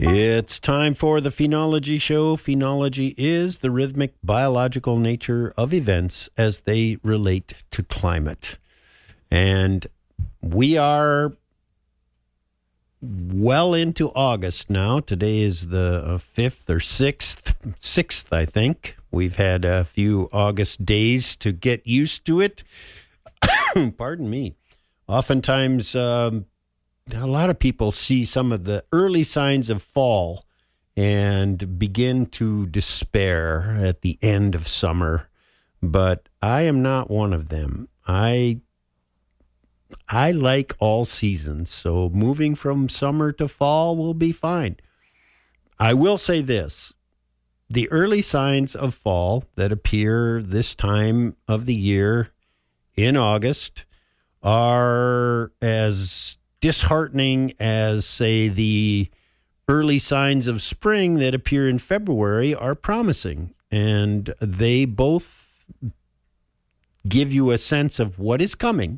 It's time for the Phenology Show. Phenology is the rhythmic biological nature of events as they relate to climate. And we are well into August now. Today is the 5th or 6th, I think. We've had a few August days to get used to it. Pardon me. Oftentimes, a lot of people see some of the early signs of fall and begin to despair at the end of summer, but I am not one of them. I like all seasons, so moving from summer to fall will be fine. I will say this. The early signs of fall that appear this time of the year in August are as disheartening as, say, the early signs of spring that appear in February are promising. And they both give you a sense of what is coming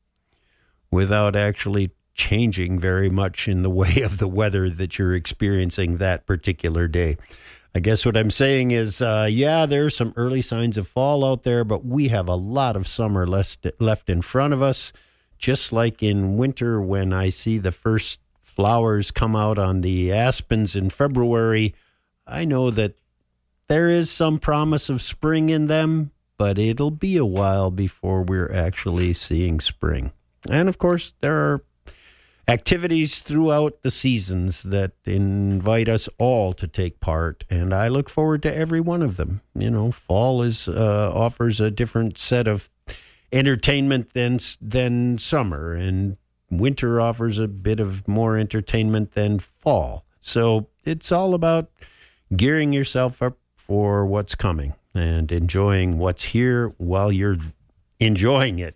without actually changing very much in the way of the weather that you're experiencing that particular day. I guess what I'm saying is, there's some early signs of fall out there, but we have a lot of summer left in front of us. Just like in winter, when I see the first flowers come out on the aspens in February, I know that there is some promise of spring in them, but it'll be a while before we're actually seeing spring. And of course, there are activities throughout the seasons that invite us all to take part, and I look forward to every one of them. You know, fall offers a different set of entertainment than summer, and winter offers a bit of more entertainment than fall. So it's all about gearing yourself up for what's coming and enjoying what's here while you're enjoying it.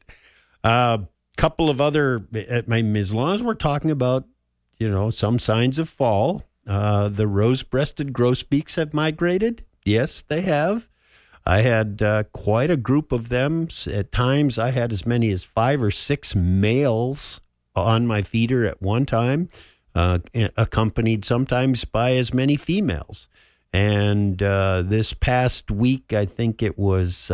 Couple of other, as long as we're talking about, some signs of fall, the rose-breasted grosbeaks have migrated. Yes, they have. I had quite a group of them. At times, I had as many as 5 or 6 males on my feeder at one time, accompanied sometimes by as many females. And this past week, I think it was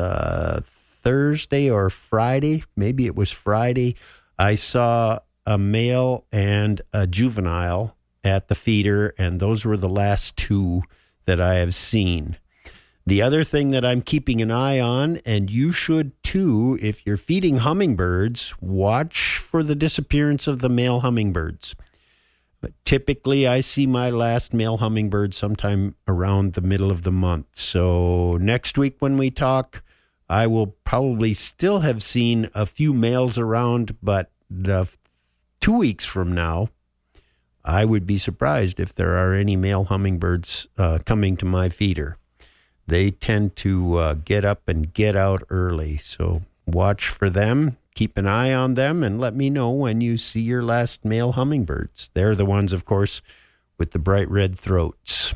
Thursday or Friday, maybe it was Friday, I saw a male and a juvenile at the feeder, and those were the last 2 that I have seen. The other thing that I'm keeping an eye on, and you should too, if you're feeding hummingbirds, watch for the disappearance of the male hummingbirds. But typically, I see my last male hummingbird sometime around the middle of the month. So next week when we talk, I will probably still have seen a few males around, but 2 weeks from now, I would be surprised if there are any male hummingbirds coming to my feeder. They tend to get up and get out early, so watch for them, keep an eye on them, and let me know when you see your last male hummingbirds. They're the ones, of course, with the bright red throats.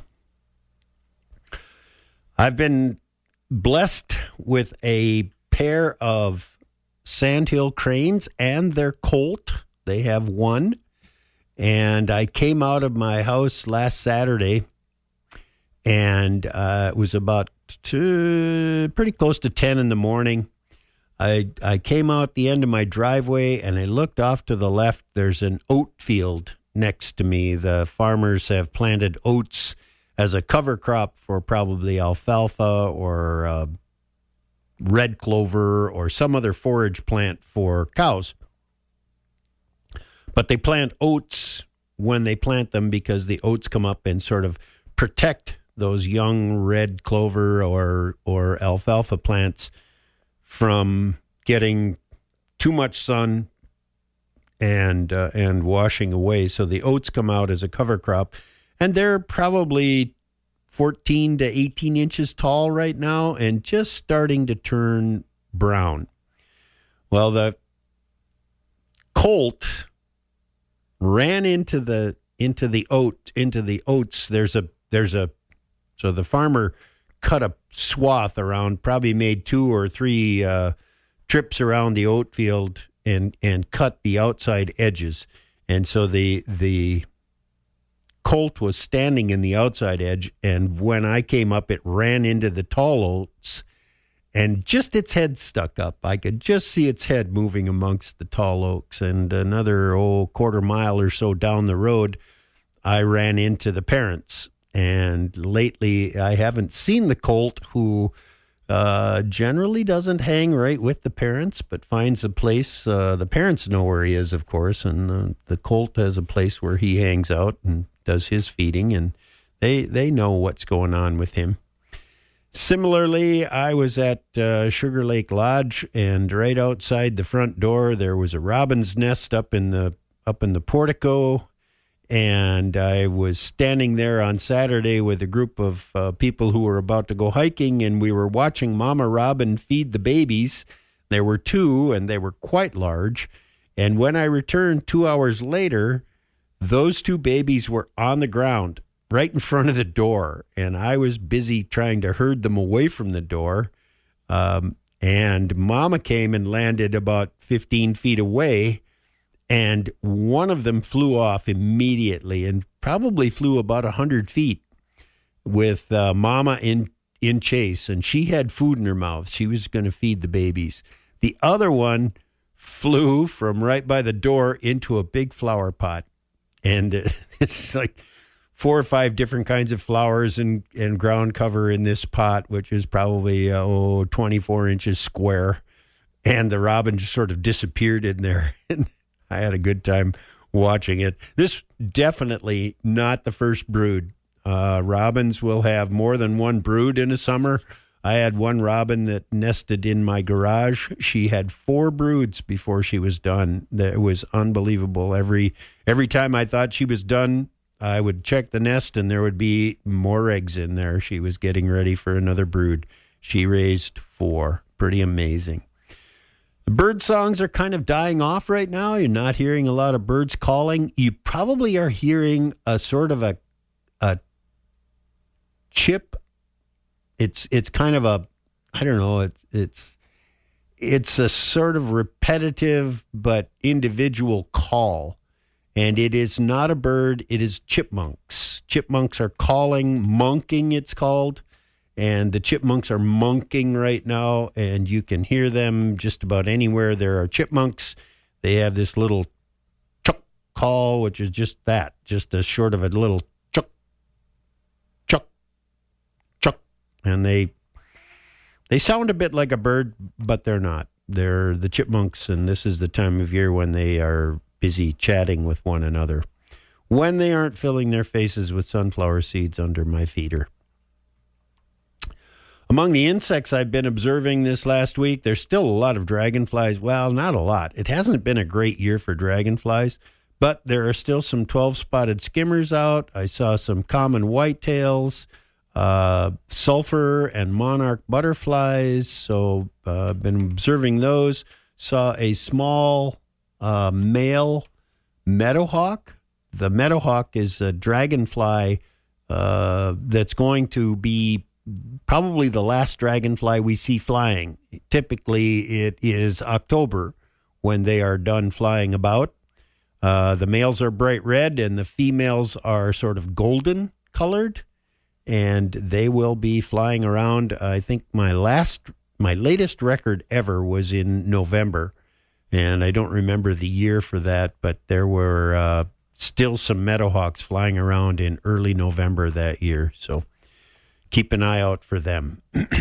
I've been blessed with a pair of sandhill cranes and their colt. They have one, and I came out of my house last Saturday, and it was about pretty close to 10 in the morning. I came out the end of my driveway, and I looked off to the left. There's an oat field next to me. The farmers have planted oats as a cover crop for probably alfalfa or red clover or some other forage plant for cows. But they plant oats when they plant them because the oats come up and sort of protect those young red clover or alfalfa plants from getting too much sun and washing away. So the oats come out as a cover crop, and they're probably 14 to 18 inches tall right now and just starting to turn brown. Well, the colt ran into the oats. So the farmer cut a swath around, probably made 2 or 3 trips around the oat field and cut the outside edges. And so the colt was standing in the outside edge, and when I came up, it ran into the tall oaks, and just its head stuck up. I could just see its head moving amongst the tall oaks. And another quarter mile or so down the road, I ran into the parents. And lately, I haven't seen the colt, who generally doesn't hang right with the parents, but finds a place. The parents know where he is, of course, and the colt has a place where he hangs out and does his feeding, and they know what's going on with him. Similarly, I was at Sugar Lake Lodge, and right outside the front door, there was a robin's nest up in the portico. And I was standing there on Saturday with a group of people who were about to go hiking, and we were watching Mama Robin feed the babies. There were 2, and they were quite large. And when I returned 2 hours later, those 2 babies were on the ground right in front of the door. And I was busy trying to herd them away from the door. And Mama came and landed about 15 feet away. And one of them flew off immediately and probably flew about 100 feet with Mama in chase. And she had food in her mouth. She was going to feed the babies. The other one flew from right by the door into a big flower pot. And it's like 4 or 5 different kinds of flowers and ground cover in this pot, which is probably 24 inches square. And the robin just sort of disappeared in there. And I had a good time watching it. This definitely not the first brood. Robins will have more than one brood in a summer. I had one robin that nested in my garage. She had 4 broods before she was done. It was unbelievable. Every time I thought she was done, I would check the nest and there would be more eggs in there. She was getting ready for another brood. She raised 4. Pretty amazing. The bird songs are kind of dying off right now. You're not hearing a lot of birds calling. You probably are hearing a sort of a chip. It's kind of a, I don't know, it's a sort of repetitive but individual call. And it is not a bird, it is chipmunks. Chipmunks are calling, monking it's called. And the chipmunks are monking right now, and you can hear them just about anywhere there are chipmunks. They have this little chuck call, which is just that, just a short of a little chuck, chuck, chuck. And they sound a bit like a bird, but they're not. They're the chipmunks, and this is the time of year when they are busy chatting with one another, when they aren't filling their faces with sunflower seeds under my feeder. Among the insects I've been observing this last week, there's still a lot of dragonflies. Well, not a lot. It hasn't been a great year for dragonflies, but there are still some 12-spotted skimmers out. I saw some common whitetails, sulfur and monarch butterflies, so I've been observing those. Saw a small male meadowhawk. The meadowhawk is a dragonfly that's going to be probably the last dragonfly we see flying. Typically, it is October when they are done flying about. The males are bright red and the females are sort of golden colored, and they will be flying around. I think my latest record ever was in November, and I don't remember the year for that, but there were still some meadowhawks flying around in early November that year. So keep an eye out for them.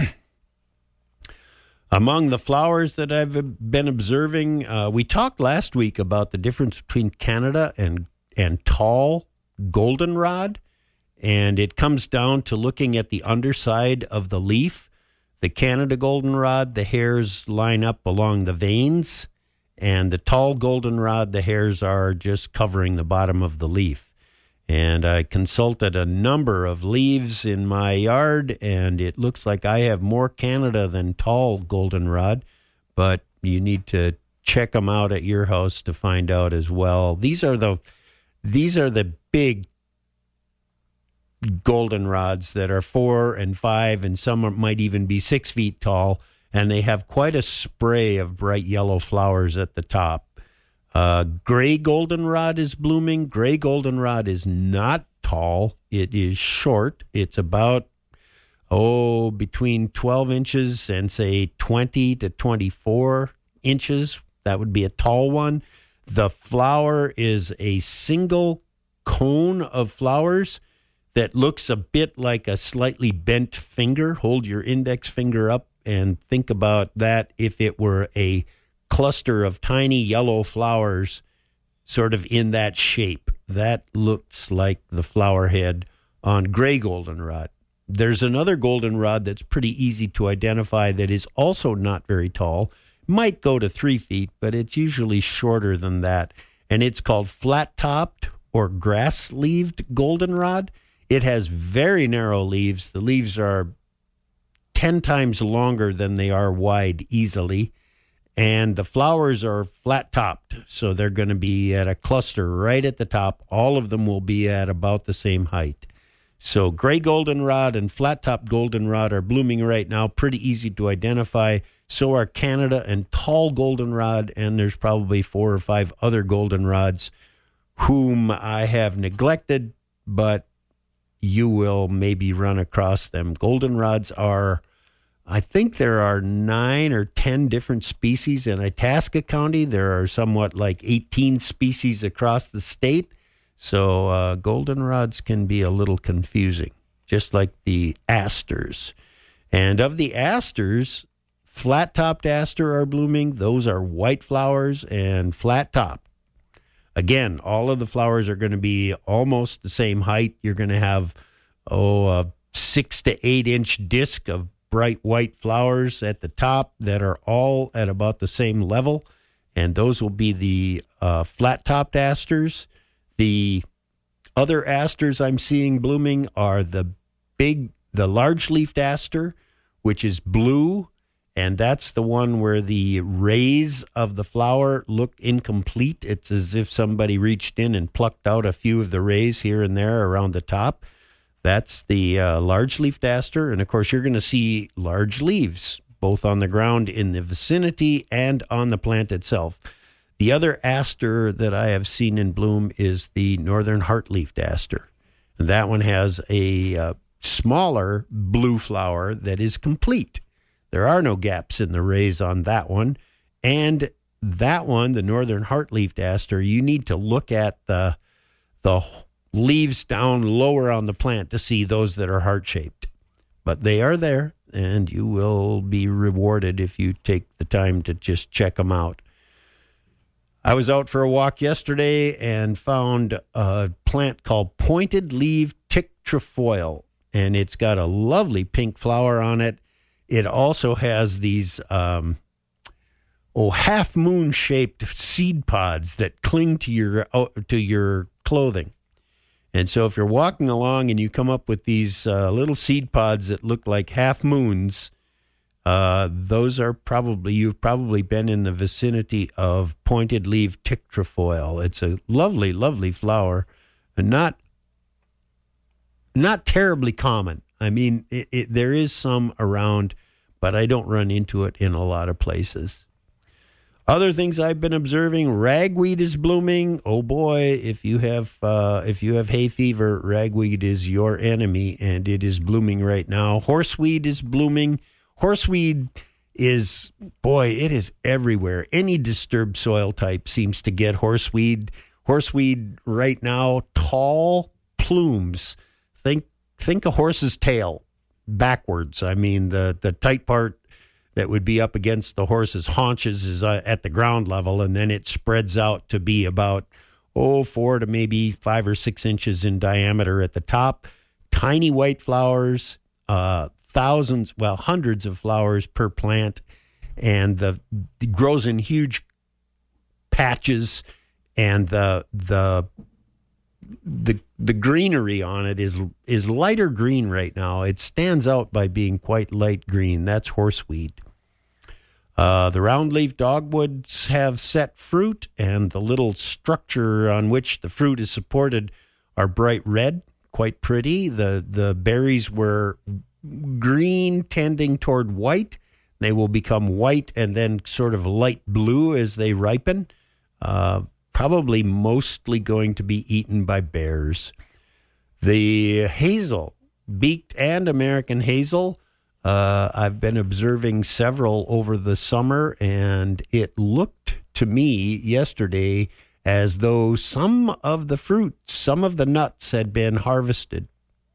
Among the flowers that I've been observing, we talked last week about the difference between Canada and tall goldenrod, and it comes down to looking at the underside of the leaf. The Canada goldenrod, the hairs line up along the veins, and the tall goldenrod, the hairs are just covering the bottom of the leaf. And I consulted a number of leaves in my yard, and it looks like I have more Canada than tall goldenrod, but you need to check them out at your house to find out as well. These are the big goldenrods that are 4 and 5, and some might even be 6 feet tall, and they have quite a spray of bright yellow flowers at the top. Gray goldenrod is blooming. Gray goldenrod is not tall tall. It is short. It's about, between 12 inches and, say, 20 to 24 inches. That would be a tall one. The flower is a single cone of flowers that looks a bit like a slightly bent finger. Hold your index finger up and think about that if it were a cluster of tiny yellow flowers sort of in that shape. That looks like the flower head on gray goldenrod. There's another goldenrod that's pretty easy to identify that is also not very tall. Might go to 3 feet, but it's usually shorter than that. And it's called flat-topped or grass-leaved goldenrod. It has very narrow leaves. The leaves are 10 times longer than they are wide easily. And the flowers are flat-topped, so they're going to be at a cluster right at the top. All of them will be at about the same height. So gray goldenrod and flat-topped goldenrod are blooming right now, pretty easy to identify. So are Canada and tall goldenrod, and there's probably 4 or 5 other goldenrods whom I have neglected, but you will maybe run across them. Goldenrods are, I think there are 9 or 10 different species in Itasca County. There are somewhat like 18 species across the state. So goldenrods can be a little confusing, just like the asters. And of the asters, flat-topped aster are blooming. Those are white flowers and flat-topped. Again, all of the flowers are going to be almost the same height. You're going to have, a 6 to 8 inch disc of bright white flowers at the top that are all at about the same level. And those will be the flat-topped asters. The other asters I'm seeing blooming are the large-leafed aster, which is blue, and that's the one where the rays of the flower look incomplete. It's as if somebody reached in and plucked out a few of the rays here and there around the top. That's the large-leafed aster, and of course you're going to see large leaves, both on the ground in the vicinity and on the plant itself. The other aster that I have seen in bloom is the northern heart-leafed aster. And that one has a smaller blue flower that is complete. There are no gaps in the rays on that one. And that one, the northern heart-leafed aster, you need to look at the leaves down lower on the plant to see those that are heart-shaped. But they are there, and you will be rewarded if you take the time to just check them out. I was out for a walk yesterday and found a plant called pointed leaf tick trefoil, and it's got a lovely pink flower on it. It also has these half-moon shaped seed pods that cling to your clothing. And so if you're walking along and you come up with these little seed pods that look like half moons, those are you've probably been in the vicinity of pointed leaf tick trefoil. It's a lovely, lovely flower, and not terribly common. I mean, there is some around, but I don't run into it in a lot of places. Other things I've been observing: ragweed is blooming. Oh boy, if you have hay fever, ragweed is your enemy, and it is blooming right now. Horseweed is blooming. Horseweed is, it is everywhere. Any disturbed soil type seems to get horseweed. Horseweed right now, tall plumes. Think a horse's tail backwards. I mean, the tight part that would be up against the horse's haunches is at the ground level, and then it spreads out to be about 4 to maybe 5 or 6 inches in diameter at the top. Tiny white flowers, hundreds of flowers per plant, and it grows in huge patches, and the greenery on it is lighter green right now. It stands out by being quite light green. That's horseweed. The round-leaf dogwoods have set fruit, and the little structure on which the fruit is supported are bright red, quite pretty. The berries were green tending toward white. They will become white and then sort of light blue as they ripen. Probably mostly going to be eaten by bears. The hazel, beaked and American hazel, I've been observing several over the summer, and it looked to me yesterday as though some of the fruits, some of the nuts had been harvested.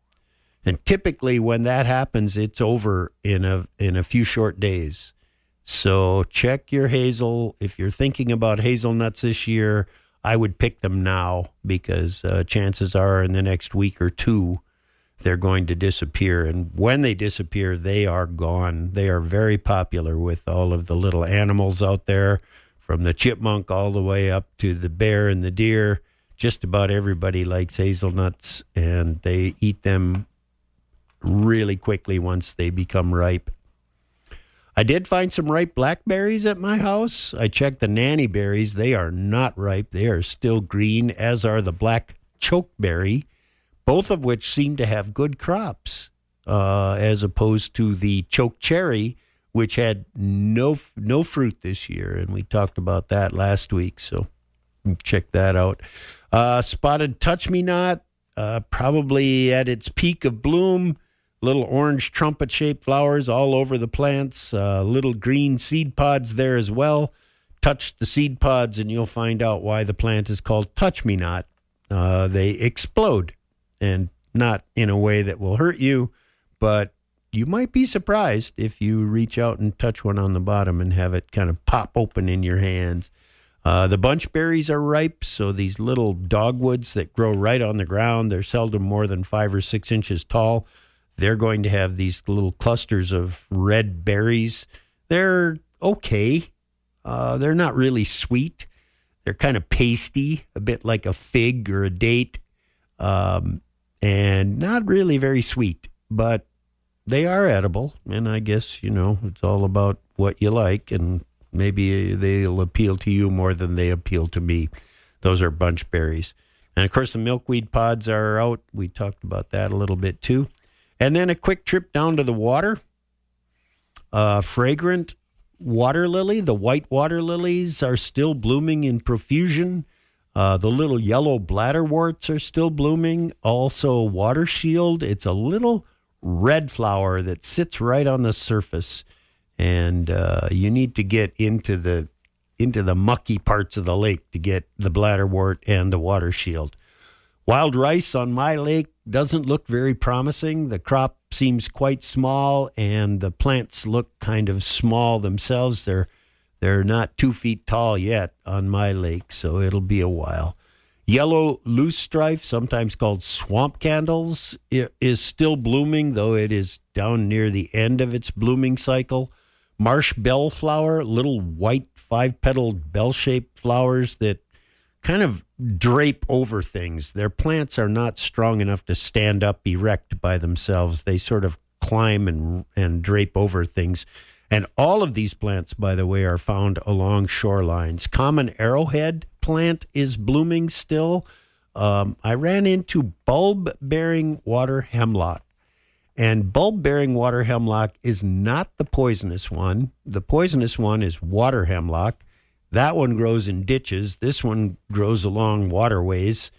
And typically when that happens, it's over in a few short days. So check your hazel. If you're thinking about hazelnuts this year, I would pick them now, because chances are in the next week or two, they're going to disappear. And when they disappear, they are gone. They are very popular with all of the little animals out there, from the chipmunk all the way up to the bear and the deer. Just about everybody likes hazelnuts, and they eat them really quickly once they become ripe. I did find some ripe blackberries at my house. I checked the nanny berries. They are not ripe. They are still green, as are the black chokeberry, both of which seem to have good crops, as opposed to the choke cherry, which had no fruit this year. And we talked about that last week, so check that out. Spotted touch-me-not, probably at its peak of bloom. Little orange trumpet-shaped flowers all over the plants. Little green seed pods there as well. Touch the seed pods and you'll find out why the plant is called touch-me-not. They explode, and not in a way that will hurt you, but you might be surprised if you reach out and touch one on the bottom and have it kind of pop open in your hands. The bunch berries are ripe, so these little dogwoods that grow right on the ground, they're seldom more than 5 or 6 inches tall. They're going to have these little clusters of red berries. They're okay. They're not really sweet. They're kind of pasty, a bit like a fig or a date, and not really very sweet, but they are edible. And I guess, it's all about what you like, and maybe they'll appeal to you more than they appeal to me. Those are bunch berries. And, of course, the milkweed pods are out. We talked about that a little bit, too. And then a quick trip down to the water. Fragrant water lily. The white water lilies are still blooming in profusion. The little yellow bladderworts are still blooming. Also, water shield. It's a little red flower that sits right on the surface. And you need to get into the mucky parts of the lake to get the bladderwort and the water shield. Wild rice on my lake doesn't look very promising. The crop seems quite small, and the plants look kind of small themselves. They're not 2 feet tall yet on my lake, so it'll be a while. Yellow loosestrife, sometimes called swamp candles, is still blooming, though it is down near the end of its blooming cycle. Marsh bellflower, little white 5-petaled bell-shaped flowers that kind of drape over things. Their plants are not strong enough to stand up erect by themselves. They sort of climb and drape over things. And all of these plants, by the way, are found along shorelines. Common arrowhead plant is blooming still. I ran into bulb-bearing water hemlock. And bulb-bearing water hemlock is not the poisonous one. The poisonous one is water hemlock. That one grows in ditches. This one grows along waterways.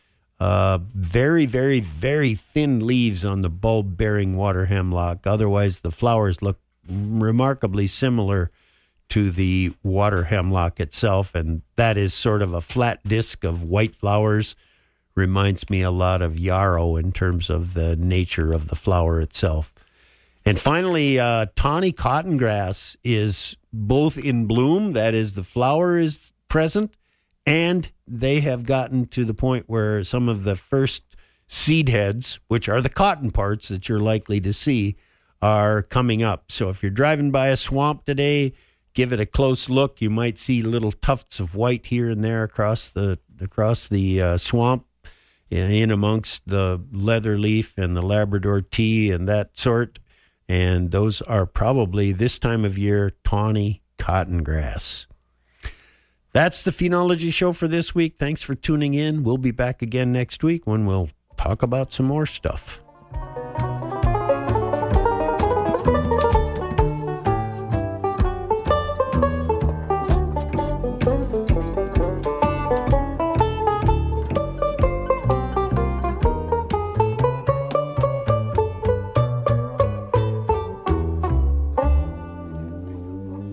Very, very, very thin leaves on the bulb-bearing water hemlock. Otherwise, the flowers look remarkably similar to the water hemlock itself, and that is sort of a flat disc of white flowers. Reminds me a lot of yarrow in terms of the nature of the flower itself. And finally, tawny cottongrass is both in bloom, that is, the flower is present, and they have gotten to the point where some of the first seed heads, which are the cotton parts that you're likely to see, are coming up. So if you're driving by a swamp today, give it a close look. You might see little tufts of white here and there across the swamp, in amongst the leather leaf and the Labrador tea and that sort. And those are probably, this time of year, tawny cottongrass. That's the Phenology Show for this week. Thanks for tuning in. We'll be back again next week when we'll talk about some more stuff.